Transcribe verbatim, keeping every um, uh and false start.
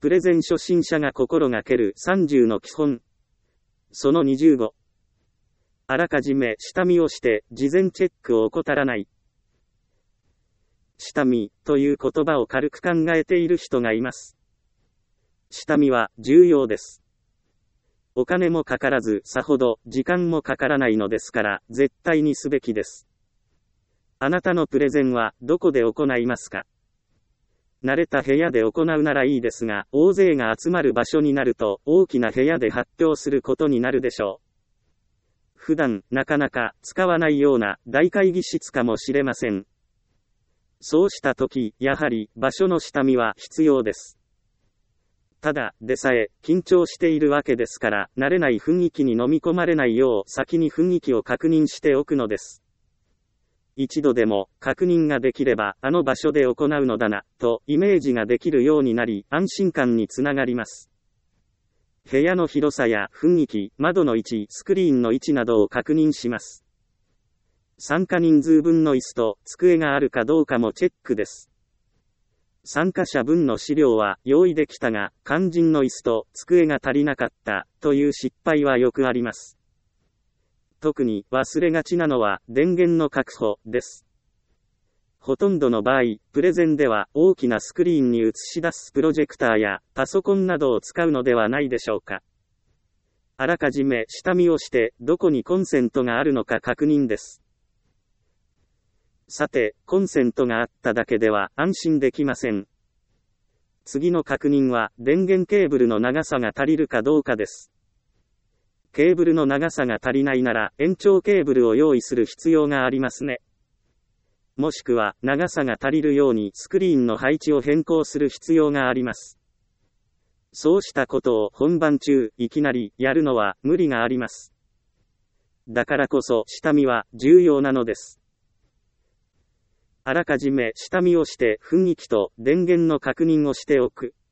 プレゼン初心者が心がけるさんじゅうの基本。そのにじゅうご。あらかじめ下見をして事前チェックを怠らない。下見という言葉を軽く考えている人がいます。下見は重要です。お金もかからずさほど時間もかからないのですから絶対にすべきです。あなたのプレゼンはどこで行いますか？慣れた部屋で行うならいいですが、大勢が集まる場所になると大きな部屋で発表することになるでしょう。普段なかなか使わないような大会議室かもしれません。そうした時、やはり場所の下見は必要です。ただでさえ緊張しているわけですから、慣れない雰囲気に飲み込まれないよう先に雰囲気を確認しておくのです。一度でも確認ができればあの場所で行うのだなとイメージができるようになり、安心感につながります。部屋の広さや雰囲気、窓の位置、スクリーンの位置などを確認します。参加人数分の椅子と机があるかどうかもチェックです。参加者分の資料は用意できたが、肝心の椅子と机が足りなかったという失敗はよくあります。特に忘れがちなのは電源の確保です。ほとんどの場合、プレゼンでは大きなスクリーンに映し出すプロジェクターやパソコンなどを使うのではないでしょうか。あらかじめ下見をしてどこにコンセントがあるのか確認です。さて、コンセントがあっただけでは安心できません。次の確認は電源ケーブルの長さが足りるかどうかです。ケーブルの長さが足りないなら延長ケーブルを用意する必要がありますね。もしくは長さが足りるようにスクリーンの配置を変更する必要があります。そうしたことを本番中いきなりやるのは無理があります。だからこそ下見は重要なのです。あらかじめ下見をして雰囲気と電源の確認をしておく。